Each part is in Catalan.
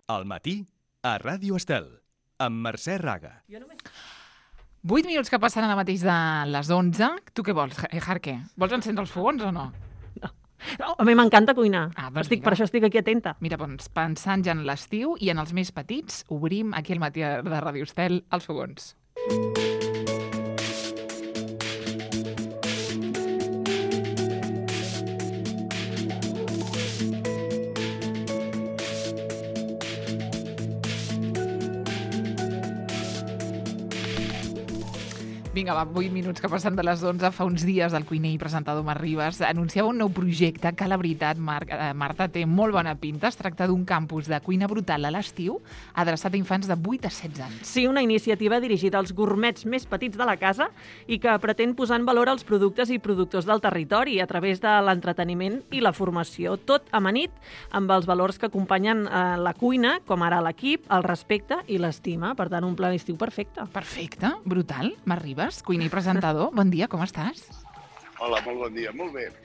Al matí, a Ràdio Estel, amb Mercè Raga. 8 minuts que passen ara mateix de les 11. Tu què vols, Jarque? Vols encendre els fogons o no? No, a mi m'encanta cuinar. Doncs Per això estic aquí atenta. Mira, doncs, pensant ja en l'estiu i en els més petits, obrim aquí al matí de Ràdio Estel els fogons. Vinga, va, 8 minuts que passen de les 11. Fa uns dies el cuiner i presentador Marc Ribas anunciava un nou projecte que, la veritat, Marta, té molt bona pinta. Es tracta d'un campus de cuina brutal a l'estiu adreçat a infants de 8 a 16 anys. Sí, una iniciativa dirigida als gourmets més petits de la casa i que pretén posar en valor els productes i productors del territori a través de l'entreteniment i la formació. Tot amanit amb els valors que acompanyen la cuina, com ara l'equip, el respecte i l'estima. Per tant, un pla d'estiu perfecte. Perfecte, brutal. Marc Ribas, cuiner i presentador, bon dia, com estàs? Hola, molt bon dia, molt bé.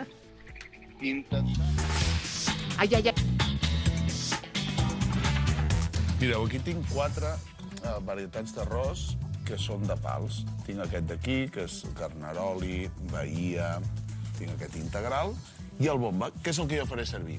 Ai. Mireu, aquí tinc 4 varietats d'arròs que són de pals. Tinc aquest d'aquí, que és carnaroli, bahia, tinc aquest integral, i el bomba, que és el que jo faré servir.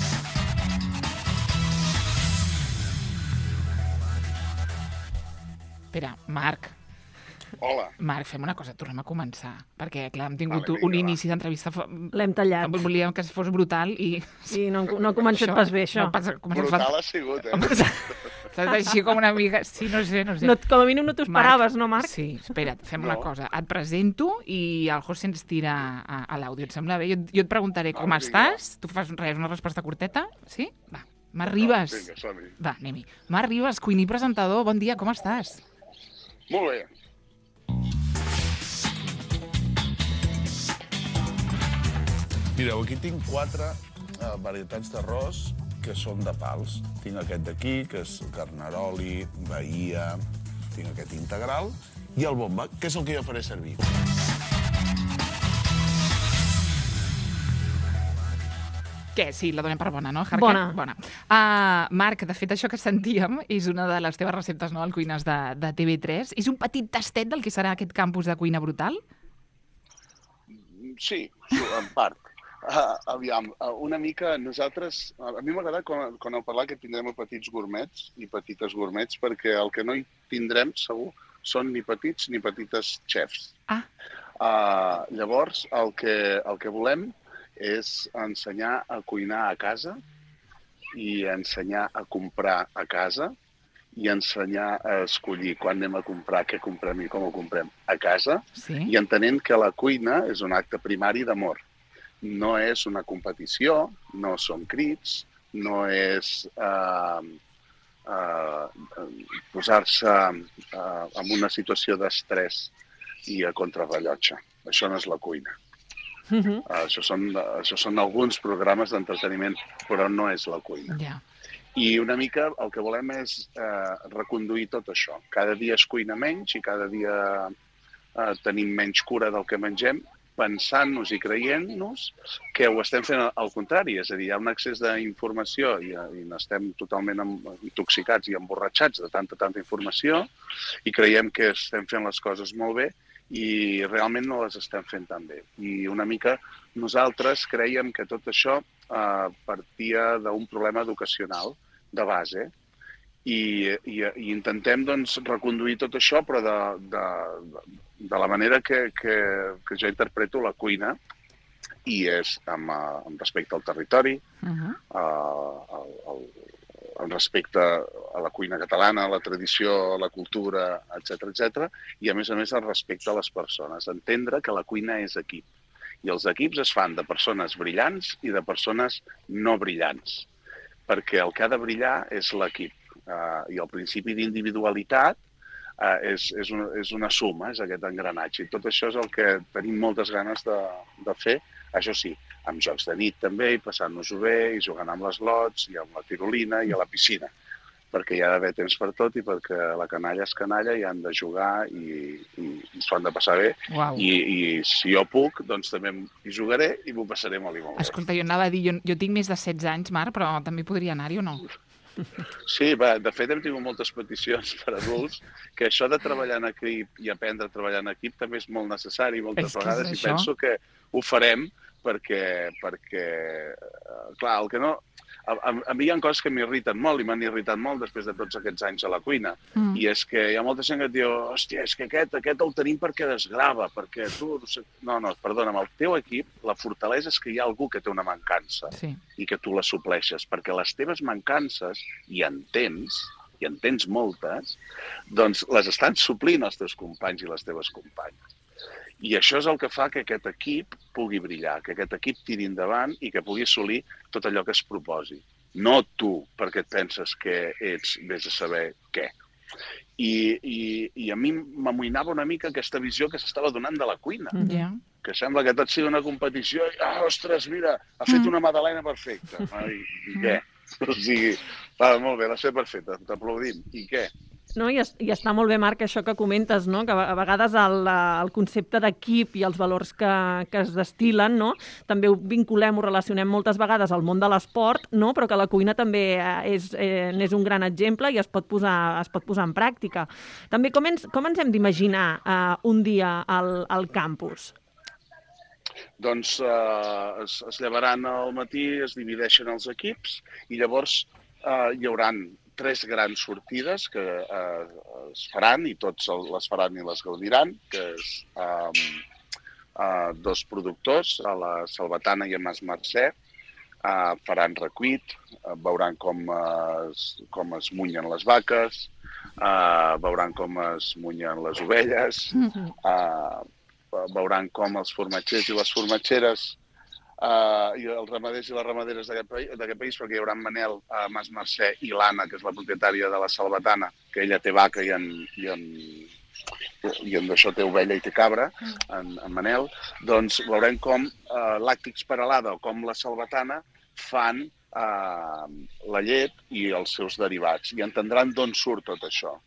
Espera, Marc. Hola. Marc, fem una cosa, tornem a començar, perquè, clar, hem tingut Vale, un vinga, inici d'entrevista... L'hem tallat. Volíem que fos brutal i... I no ha començat pas bé, això. No passa, Brutal ha sigut, Estàs així com una amiga... Sí, no sé. No, com a mínim no t'ho esperaves, no, Marc? Sí, espera't, fem una cosa. Et presento i el José ens tira a l'àudio. Et sembla bé? Jo et preguntaré com estàs, tu fas una resposta curteta, sí? Va, Marc Ribas. Vinga, som-hi. Va, anem-hi. Marc Ribas, cuiner i presentador, bon dia, com estàs? Molt bé. Mireu, aquí tinc 4 varietats d'arròs que són de pals. Tinc aquest d'aquí, que és carnaroli, bahia, tinc aquest integral, i el bomba, que és el que jo faré servir. Què? Sí, la donem per bona, no, Jarque? Bona. Marc, de fet, això que sentíem és una de les teves receptes, no?, al Cuines de TV3. És un petit tastet del que serà aquest campus de cuina brutal? Sí, en part. Aviam, una mica nosaltres... A mi m'agrada quan heu parlat que tindrem petits gourmets i petites gourmets, perquè el que no hi tindrem, segur, són ni petits ni petites xefs. Llavors, el que volem és ensenyar a cuinar a casa i ensenyar a comprar a casa i ensenyar a escollir quan anem a comprar, què comprem i com ho comprem a casa, Sí. i entenent que la cuina és un acte primari d'amor. No és una competició, no són crits, no és posar-se en una situació d'estrès i a contrarrellotge. Això no és la cuina. Això són alguns programes d'entreteniment, però no és la cuina. Ja. I una mica el que volem és reconduir tot això. Cada dia es cuina menys i cada dia tenim menys cura del que mengem, pensant-nos i creient-nos que ho estem fent al contrari. És a dir, hi ha un excés d'informació i estem totalment intoxicats i emborratxats de tanta informació i creiem que estem fent les coses molt bé i realment no les estem fent tan bé. I una mica nosaltres creiem que tot això partia d'un problema educacional de base i intentem doncs, reconduir tot això, però de la manera que jo interpreto la cuina, i és amb respecte al territori, amb respecte a la cuina catalana, a la tradició, a la cultura, etc, i a més el respecte a les persones. Entendre que la cuina és equip. I els equips es fan de persones brillants i de persones no brillants, perquè el que ha de brillar és l'equip. I el principi d'individualitat és una suma, és aquest engranatge. I tot això és el que tenim moltes ganes de fer, això sí, amb jocs de nit també, i passant-nos-ho bé, i jugant amb les lots, i amb la tirolina, i a la piscina. Perquè hi ha d'haver temps per tot i perquè la canalla és canalla i han de jugar i s'ho han de passar bé. Uau. I si jo puc, doncs també hi jugaré i m'ho passaré molt i molt bé. Escolta, jo anava a dir, jo tinc més de 16 anys, Marc, però també podria anar-hi o no? Sí, de fet hem tingut moltes peticions per adults que això de treballar en equip i aprendre a treballar en equip també és molt necessari moltes vegades i penso que ho farem perquè clar, el que no... A mi hi ha coses que m'irriten molt i m'han irritat molt després de tots aquests anys a la cuina. I és que hi ha molta gent que et diu hòstia, és que aquest el tenim perquè desgrava, perquè tu... No, perdona, amb el teu equip la fortalesa és que hi ha algú que té una mancança i que tu la supleixes, perquè les teves mancances, i en tens moltes, doncs les estan suplint els teus companys i les teves companyes. I això és el que fa que aquest equip pugui brillar, que aquest equip tiri endavant i que pugui assolir tot allò que es proposi. No tu, perquè et penses que ets, vés a saber què. I a mi m'amoïnava una mica aquesta visió que s'estava donant de la cuina. Que sembla que tot sigui una competició i, ostres, mira, ha fet una magdalena perfecta. I què? O sigui, molt bé, l'ha fet perfecta, t'aplaudim. I què? No, i està molt bé, Marc, això que comentes, no? Que a vegades el concepte d'equip i els valors que es destil·len, no? També ho vinculem, ho relacionem moltes vegades al món de l'esport, no? Però que la cuina també n'és un gran exemple i es pot posar en pràctica. També com ens hem d'imaginar un dia al campus? Doncs es llevaran al matí, es divideixen els equips i llavors hi hauran 3 grans sortides que es faran i tots les faran i les gaudiran, que és 2 productors, a la Salvatana i a Mas Mercè, faran recuit, veuran com es munyen les vaques, veuran com es munyen les ovelles, veuran com els formatgers i les formatgeres i els ramaders i les ramaderes d'aquest país, perquè hi haurà en Manel, Mas Mercè i l'Anna, que és la propietària de la Salvatana, que ella té vaca i en això té ovella i té cabra, en Manel, doncs veurem com Làctics Peralada o com la Salvatana fan la llet i els seus derivats i entendran d'on surt tot això.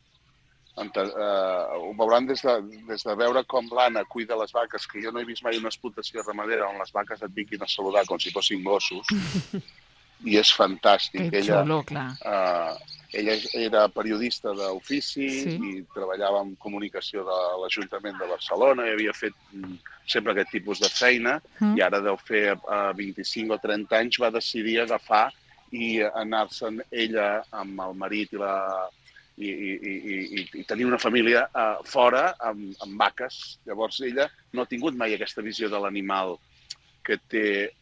Ho veuran des de veure com l'Anna cuida les vaques, que jo no he vist mai una explotació ramadera on les vaques et vinguin a saludar com si fossin gossos, i és fantàstic. Que xulo, clar. Ella era periodista d'ofici i treballava en comunicació de l'Ajuntament de Barcelona i havia fet sempre aquest tipus de feina i ara deu fer 25 o 30 anys va decidir agafar i anar-se'n ella amb el marit i tenir una família fora amb vaques. Llavors ella no ha tingut mai aquesta visió de l'animal que té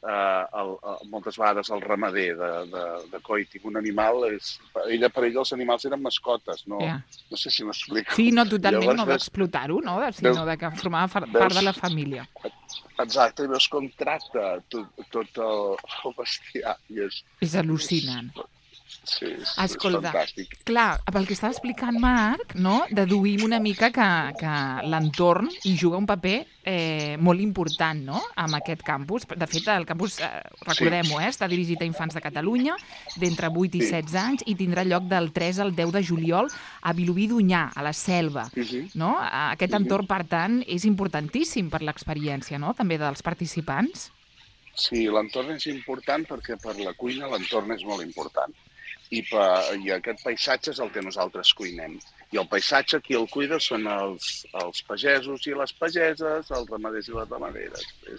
moltes vegades el ramader de coi. Tinc un animal, per ella els animals eren mascotes, no sé si m'explico. Sí, no, totalment, no d'explotar-ho, sinó que formava part de la família. Exacte, i veus com tracta tot el bestiar. És al·lucinant. Sí, és escolta, fantàstic. Clar, pel que estava explicant Marc, deduïm una mica que l'entorn hi juga un paper molt important, amb aquest campus. De fet, el campus, recordem-ho, està dirigit a infants de Catalunya d'entre 8 i 16 anys i tindrà lloc del 3 al 10 de juliol a Vilobí d'Onyar, a la Selva. Aquest entorn, per tant, és importantíssim per l'experiència, també dels participants. Sí, l'entorn és important perquè per la cuina l'entorn és molt important. I aquest paisatge és el que nosaltres cuinem. I el paisatge qui el cuida són els pagesos i les pageses, els ramaders i les ramaderes. És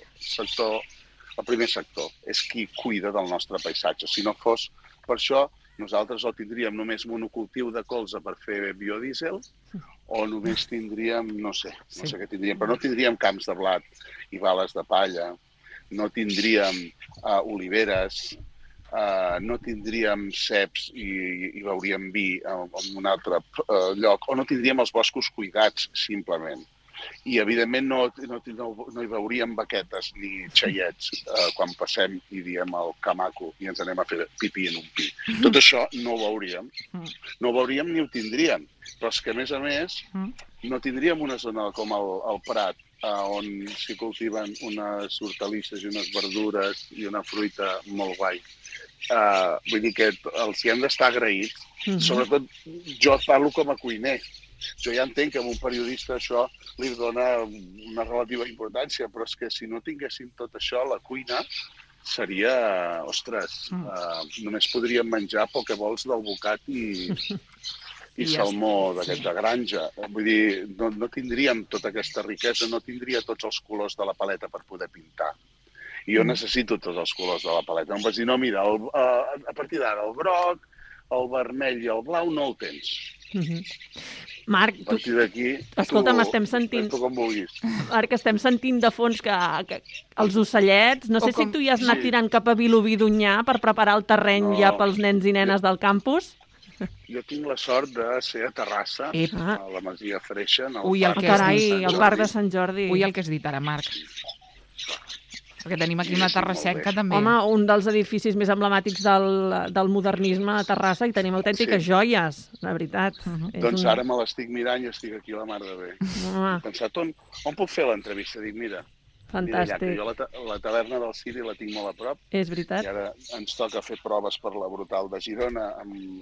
el primer sector, és qui cuida del nostre paisatge. Si no fos per això, nosaltres o tindríem només monocultiu de colza per fer biodiesel o només tindríem, no sé què tindríem, però no tindríem camps de blat i bales de palla, no tindríem oliveres, no tindríem ceps i beuríem vi en un altre lloc, o no tindríem els boscos cuidats, simplement. I, evidentment, no hi veuríem vaquetes ni xaiets quan passem i diem el camaco i ens anem a fer pipí en un pi. Tot això no ho veuríem. No ho veuríem ni ho tindríem. Però és que, a més, no tindríem una zona com el Prat, on s'hi cultiven unes hortalisses i unes verdures i una fruita molt guai. Vull dir que els hi hem d'estar agraïts. Sobretot jo parlo com a cuiner. Jo ja entenc que a un periodista això li dona una relativa importància, però és que si no tinguéssim tot això, la cuina seria, ostres, només podríem menjar pokeballs del bocat i salmó d'aquest de granja. Vull dir, no tindríem tota aquesta riquesa, no tindria tots els colors de la paleta per poder pintar. I jo necessito tots els colors de la paleta. Em vaig dir, no, mira, a partir d'ara el groc, el vermell i el blau no el tens. Marc, A partir d'aquí, escolta'm, estem sentint... tu com vulguis. Marc, estem sentint de fons que els ocellets... No sé si tu ja has anat tirant cap a Vilobí d'Onyar per preparar el terreny ja pels nens i nenes del campus? Jo tinc la sort de ser a Terrassa, a la Masia Freixa, en el Parc de Sant Jordi. Ui, el que has dit ara, Marc. Perquè tenim aquí una terrassenca, també. Home, un dels edificis més emblemàtics del modernisme a Terrassa i tenim autèntiques joies, la veritat. Doncs ara me l'estic mirant i estic aquí a la mar de bé. He pensat, on puc fer l'entrevista? Dic, mira, fantàstic. Jo la taverna del Ciri la tinc molt a prop. És veritat. I ara ens toca fer proves per la Brutal de Girona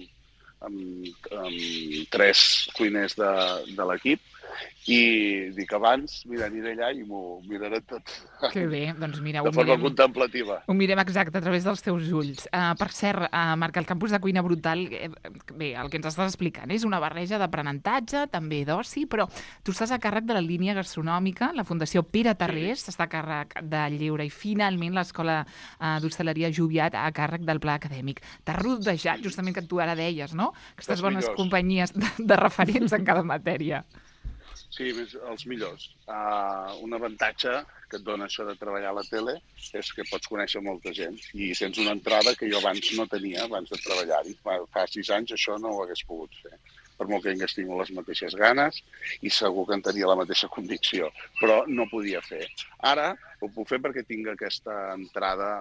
amb 3 cuiners de l'equip. I dic, abans, mira, aniré allà i m'ho miraré tot. Que bé, doncs mira, de forma contemplativa. Ho mirem exacte a través dels teus ulls. Per cert, Marc, el campus de Cuina Brutal, bé, el que ens estàs explicant és una barreja d'aprenentatge, també d'oci, però tu estàs a càrrec de la línia gastronòmica, la Fundació Pere Tarrés està a càrrec de Lleure i finalment l'Escola d'Hostaleria Joviat a càrrec del Pla Acadèmic. T'has rodejat, justament que tu ara deies, no? Aquestes bones companyies de referents en cada matèria. Sí, els millors. Un avantatge que et dona això de treballar a la tele és que pots conèixer molta gent i tens una entrada que jo abans no tenia, abans de treballar-hi. Fa 6 anys això no ho hagués pogut fer, per molt que hagués tingut les mateixes ganes i segur que en tenia la mateixa convicció, però no podia fer. Ara ho puc fer perquè tinc aquesta entrada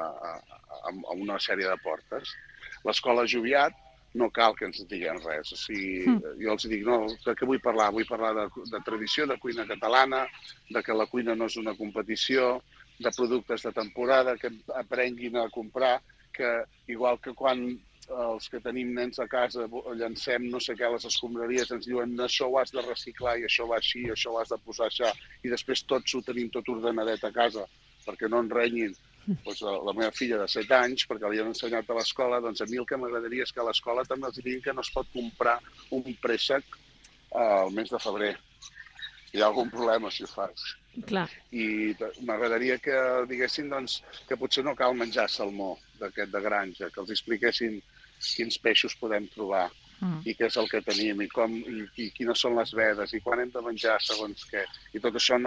a una sèrie de portes. L'Escola Joviat no cal que ens diguem res. O sigui, jo els dic, no, de què vull parlar? Vull parlar de tradició, de cuina catalana, de que la cuina no és una competició, de productes de temporada, que aprenguin a comprar, que igual que quan els que tenim nens a casa llancem no sé què a les escombraries, ens diuen això ho has de reciclar i això va així, això ho has de posar això, i després tots ho tenim tot ordenadet a casa perquè no ens renyin. Doncs la meva filla de 7 anys, perquè li han ensenyat a l'escola, doncs a mi el que m'agradaria és que a l'escola també els diguin que no es pot comprar un préssec al mes de febrer. Hi ha algun problema si ho fas. Clar. I m'agradaria que diguessin doncs, que potser no cal menjar salmó d'aquest de granja, que els expliquessin quins peixos podem trobar i què és el que tenim i quines són les vedes i quan hem de menjar segons què. I tot això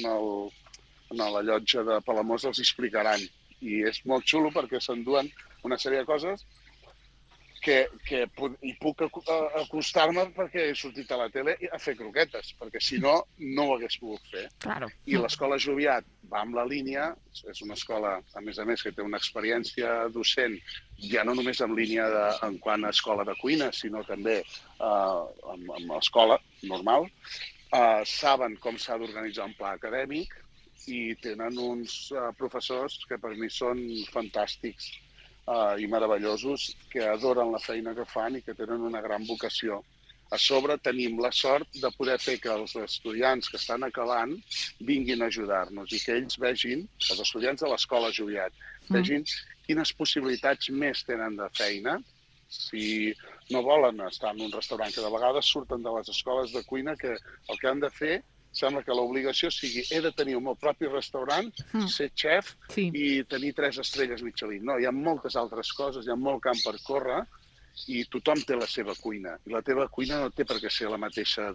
a la llotja de Palamós els explicaran. I és molt xulo perquè s'enduen una sèrie de coses que puc acostar-me perquè he sortit a la tele a fer croquetes, perquè si no, no ho hagués pogut fer. Claro. I l'Escola Joviat va amb la línia, és una escola, a més, que té una experiència docent, ja no només en línia en quant a escola de cuina, sinó també amb l'escola normal. Saben com s'ha d'organitzar un pla acadèmic, i tenen uns professors que per mi són fantàstics i meravellosos, que adoren la feina que fan i que tenen una gran vocació. A sobre tenim la sort de poder fer que els estudiants que estan acabant vinguin a ajudar-nos i que ells vegin, els estudiants de l'Escola Joviat, vegin quines possibilitats més tenen de feina si no volen estar en un restaurant, que de vegades surten de les escoles de cuina que el que han de fer sembla que l'obligació sigui he de tenir el meu propi restaurant, ser xef i tenir 3 estrelles Michelin. No, hi ha moltes altres coses, hi ha molt camp per córrer i tothom té la seva cuina. I la teva cuina no té per què ser la mateixa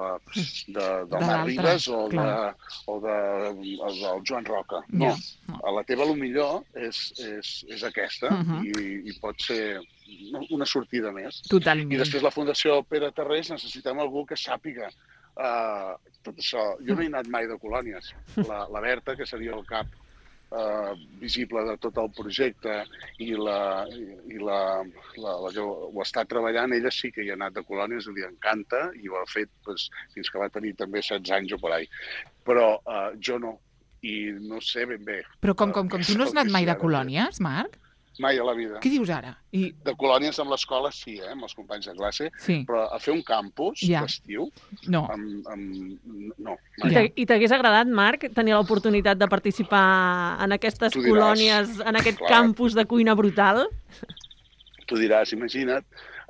del Marc Ribas o del Joan Roca. No, la teva millor és aquesta i pot ser una sortida més. Totalment. I després la Fundació Pere Tarrés necessitem algú que sàpiga tot això. Jo no he anat mai de colònies. La Berta, que seria el cap visible de tot el projecte, i la que ho està treballant, ella sí que hi ha anat de colònies, li encanta, i ho ha fet fins que va tenir també 16 anys o per ahí. Però jo no, i no sé ben bé. Però com tu no has anat mai de colònies, Marc? mai a la vida. Què dius ara? De colònies amb l'escola sí, amb els companys de classe, Sí. però a fer un campus d'estiu, No. no. I t'hagués agradat, Marc, tenir l'oportunitat de participar en aquestes Tu diràs. colònies, en aquest Clar. campus de cuina brutal? Tu diràs, imagina't,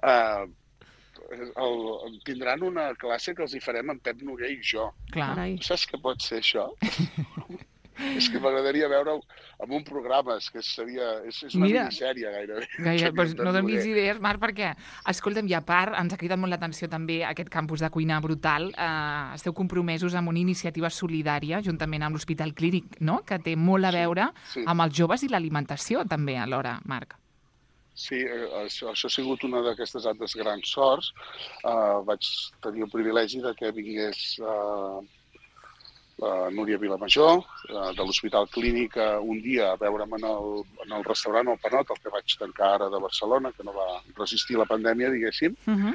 tindran una classe que els hi farem en Pep Noguer i jo. Clar. Carai. Saps què pot ser això? És que m'agradaria veure-ho en un programa, és que és una Mira. minissèrie gairebé. Doncs no donis idees, Marc, perquè, escolta'm, i a part, ens ha cridat molt l'atenció també aquest campus de cuina brutal. Esteu compromesos amb una iniciativa solidària, juntament amb l'Hospital Clínic, no?, que té molt a veure amb els joves i l'alimentació, també, alhora, Marc. Sí, això ha sigut una d'aquestes altres grans sorts. Vaig tenir el privilegi de que vingués la Núria Vilamajor, de l'Hospital Clínic, un dia a veure'm en el restaurant El Panot, el que vaig tancar ara de Barcelona, que no va resistir la pandèmia, diguéssim,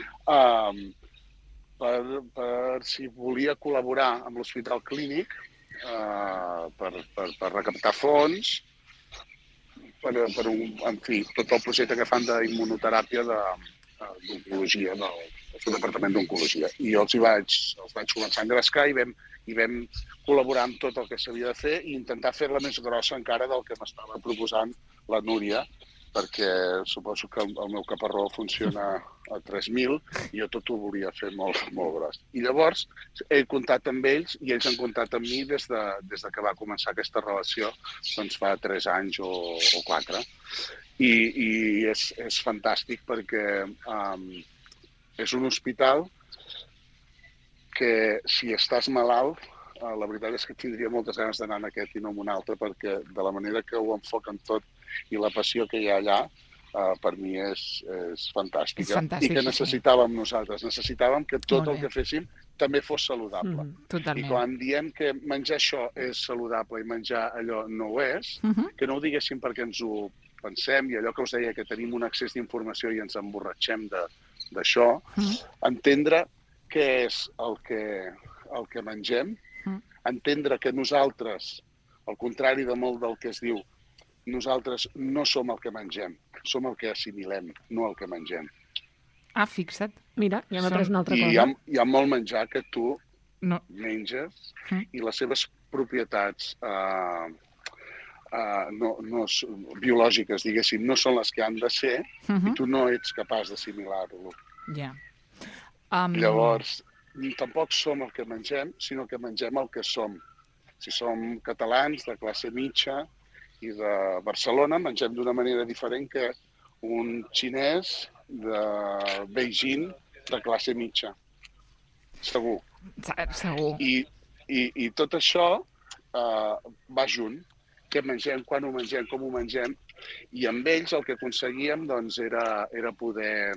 per si volia col·laborar amb l'Hospital Clínic per recaptar fons, en fi, tot el projecte que fan d'immunoteràpia d'oncologia, del seu departament d'oncologia. I jo els vaig començar a engrescar i vam col·laborar amb tot el que s'havia de fer i intentar fer-la més grossa encara del que m'estava proposant la Núria, perquè suposo que el meu caparró funciona a 3.000 i jo tot ho volia fer molt, molt gros. I llavors he comptat amb ells i ells han comptat amb mi des que va començar aquesta relació, doncs fa 3 anys o 4. I és fantàstic perquè és un hospital que si estàs malalt, la veritat és que tindria moltes ganes d'anar en aquest i no en un altre, perquè de la manera que ho enfoquen tot i la passió que hi ha allà, per mi és fantàstica. És fantàstic, I que necessitàvem nosaltres. Necessitàvem que tot el que féssim també fos saludable. Totalment. I quan diem que menjar això és saludable i menjar allò no ho és, que no ho diguéssim perquè ens ho pensem, i allò que us deia, que tenim un accés d'informació i ens emborratxem d'això, entendre què és el que mengem, entendre que nosaltres, al contrari de molt del que es diu, nosaltres no som el que mengem, som el que assimilem, no el que mengem. Fixa't. Mira, ja hem après una altra I cosa. hi ha molt menjar que tu No. menges i les seves propietats biològiques, diguéssim, no són les que han de ser i tu no ets capaç d'assimilar-lo. Ja. Llavors, tampoc som el que mengem, sinó que mengem el que som. Si som catalans de classe mitja i de Barcelona, mengem d'una manera diferent que un xinès de Beijing de classe mitja. Segur. Segur. I tot això va junt. Què mengem, quan ho mengem, com ho mengem. I amb ells el que aconseguíem doncs, era poder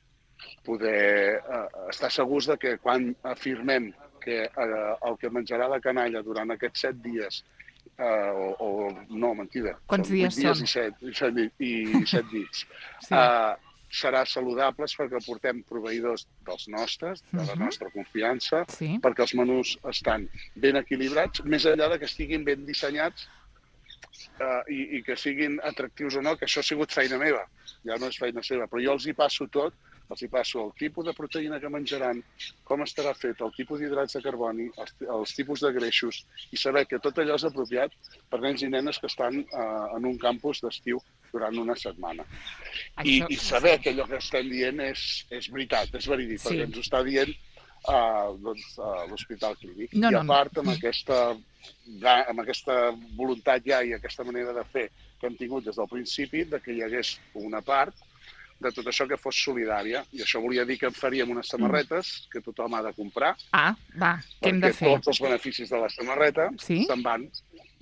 estar segurs de que quan afirmem que el que menjarà la canalla durant aquests 7 dies, no, mentida. Quants dies són? 8 dies i 7 dits. Serà saludable perquè portem proveïdors dels nostres, de la nostra confiança, perquè els menús estan ben equilibrats, més enllà que estiguin ben dissenyats i que siguin atractius o no, que això ha sigut feina meva, ja no és feina seva, però jo els hi passo tot, els hi passo el tipus de proteïna que menjaran, com estarà fet, el tipus d'hidrats de carboni, els tipus de greixos, i saber que tot allò és apropiat per nens i nenes que estan en un campus d'estiu durant una setmana. I saber que allò que estem dient és veritat, és verídic, perquè ens ho està dient l'Hospital Clínic. I a part, amb aquesta voluntat ja i aquesta manera de fer que hem tingut des del principi, de que hi hagués una part de tot això que fos solidària. I això volia dir que en faríem unes samarretes que tothom ha de comprar. Què hem de fer? Perquè tots els beneficis de la samarreta se'n van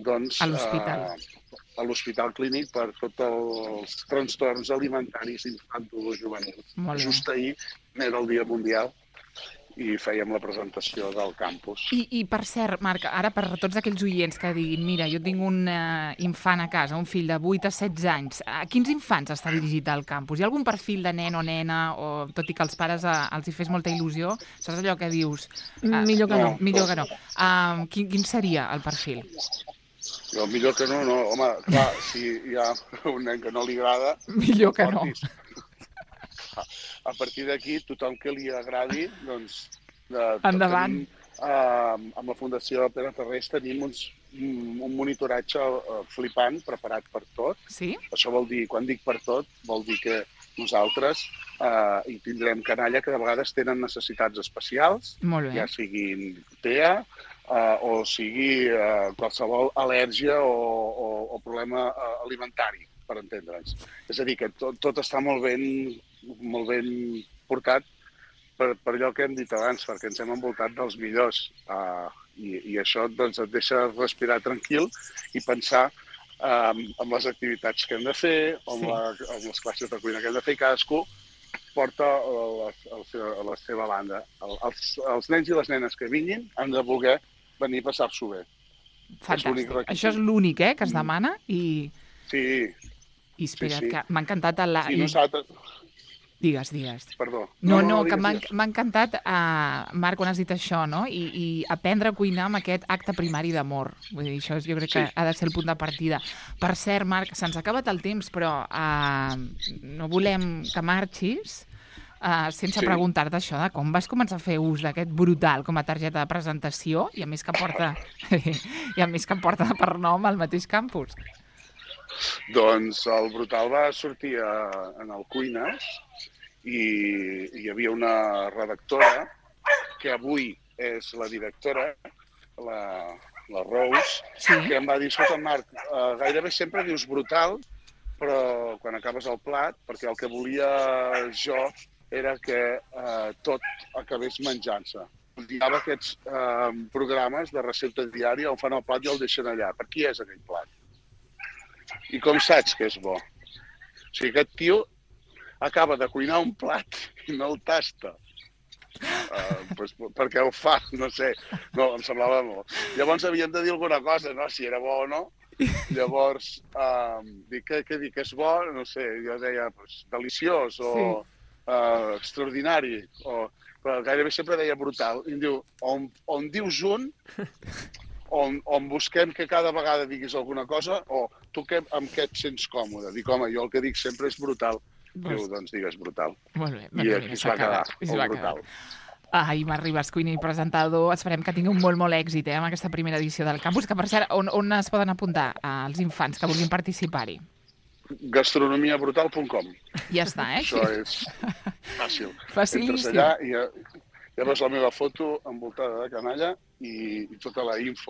a l'Hospital Clínic per tots els trastorns alimentaris infantojuvenils. Just ahir era el Dia Mundial i fèiem la presentació del campus. I per cert, Marc, ara per tots aquells oients que diguin mira, jo tinc un infant a casa, un fill de 8 a 16 anys, a quins infants està dirigit al campus? Hi ha algun perfil de nen o nena, o tot i que als pares els hi fes molta il·lusió, saps allò que dius? Millor que no. Millor que no. Quin seria el perfil? Jo, millor que no, no. Home, clar, si hi ha un nen que no li agrada... Millor que no. portis. A partir d'aquí, tothom que li agradi, doncs... Endavant. Amb la Fundació Pere Tarrés tenim un monitoratge flipant, preparat per tot. Sí? Això vol dir, quan dic per tot, vol dir que nosaltres hi tindrem canalla que de vegades tenen necessitats especials, Molt bé. ja siguin TEA o sigui qualsevol al·lèrgia o problema alimentari, per entendre'ns. És a dir, que tot està molt ben portat per allò que hem dit abans, perquè ens hem envoltat dels millors. I això doncs, et deixa respirar tranquil i pensar en les activitats que hem de fer, en les classes de cuina que hem de fer, i cadascú porta a la seva banda. Els nens i les nenes que vinguin han de voler venir a passar-s'ho bé. Fantàstic. Això és l'únic, que es demana i... Sí. I espera't, Sí. que m'ha encantat... Sí, nosaltres... Digues. Perdó. No, que digues. m'ha encantat, Marc, quan has dit això, no? I aprendre a cuinar amb aquest acte primari d'amor. Vull dir, això jo crec que ha de ser el punt de partida. Per cert, Marc, se'ns ha acabat el temps, però no volem que marxis sense preguntar-te això de com vas començar a fer ús d'aquest brutal com a targeta de presentació i a més que porta per nom al mateix campus. Doncs el Brutal va sortir en el Cuines i hi havia una redactora que avui és la directora, la Rose, que em va dir, escolta, Marc, gairebé sempre dius Brutal, però quan acabes el plat, perquè el que volia jo era que tot acabés menjant-se. Odiava aquests programes de recepta diària on fan el plat i el deixen allà. Per qui és aquell plat? I com saps que és bo? O sigui, aquest tio acaba de cuinar un plat i no el tasta. Per què ho fa? No sé. No, em semblava molt. Llavors havíem de dir alguna cosa, no? Si era bo o no. Llavors, dic, què dic? És bo? No sé, jo deia, deliciós o extraordinari. Però gairebé sempre deia brutal. I em diu, on dius un... on busquem que cada vegada diguis alguna cosa o tu amb què et sents còmode. Dic, home, jo el que dic sempre és brutal. Diu, doncs digues brutal. Molt bé. I aquí es va quedar, el brutal. Ai, Marc Ribas, cuiner i presentador. Esperem que tingui un molt èxit amb aquesta primera edició del campus, que per cert, on es poden apuntar els infants que vulguin participar-hi? gastronomiabrutal.com. Ja està, Això és fàcil. Facilíssim. Entres allà i ja veus la meva foto envoltada de canalla i tota la info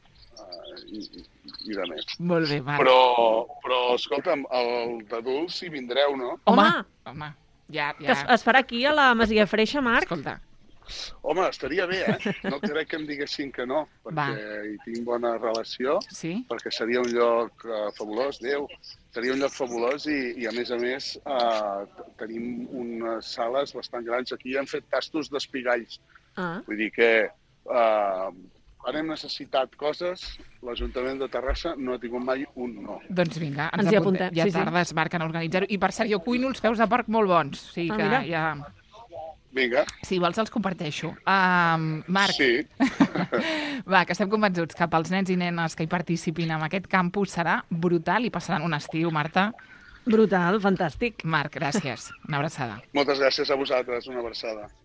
i de més. Molt bé, Marc. Però escolta'm, el d'adults hi vindreu, no? Home, ja. Que es farà aquí a la Masia Freixa, Marc? Escolta. Home, estaria bé, No crec que em diguessin que no, perquè hi tinc bona relació, perquè seria un lloc fabulós, seria un lloc fabulós i a més, tenim unes sales bastant grans. Aquí hem fet tastos d'espigalls. Vull dir que quan hem necessitat coses, l'Ajuntament de Terrassa no ha tingut mai un no. Doncs vinga, ens hi apuntem. Ja tardes, Marc, en organitzar-ho. I per cert, jo cuino els peus de porc molt bons. O sigui que ja... Vinga. Si vols els comparteixo. Marc, sí. Va, que estem convençuts que pels nens i nenes que hi participin en aquest campus serà brutal i passaran un estiu, Marta. Brutal, fantàstic. Marc, gràcies. Una abraçada. Moltes gràcies a vosaltres, una abraçada.